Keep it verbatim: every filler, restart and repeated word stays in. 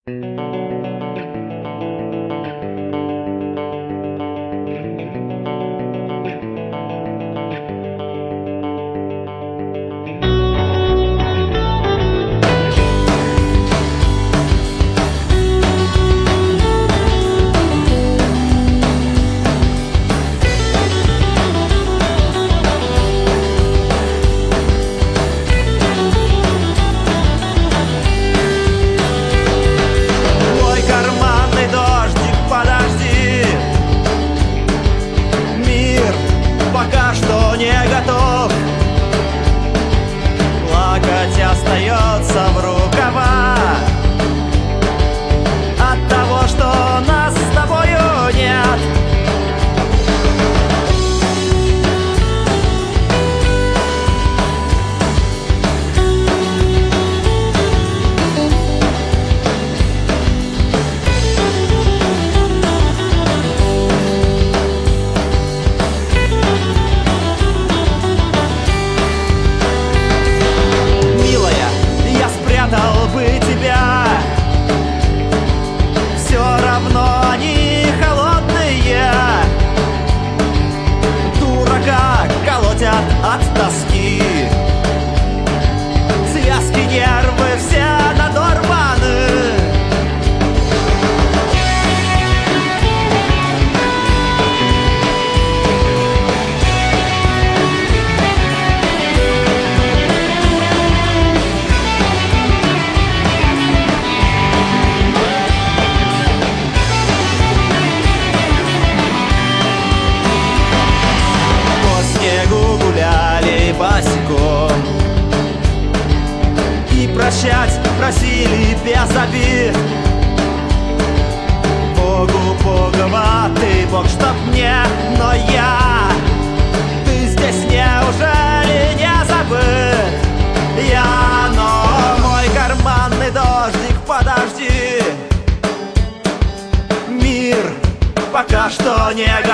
Остается в рукавах от того, что нас с тобою нет. Спрятал бы тебя, все равно они холодные. Дурака колотят от тоски, связки, нервы все надорваны. Босиком и прощать просили без обид. Богу боговатый, Бог чтоб мне, но я, ты здесь неужели не забыт? Я, но мой карманный дождик, подожди. Мир пока что не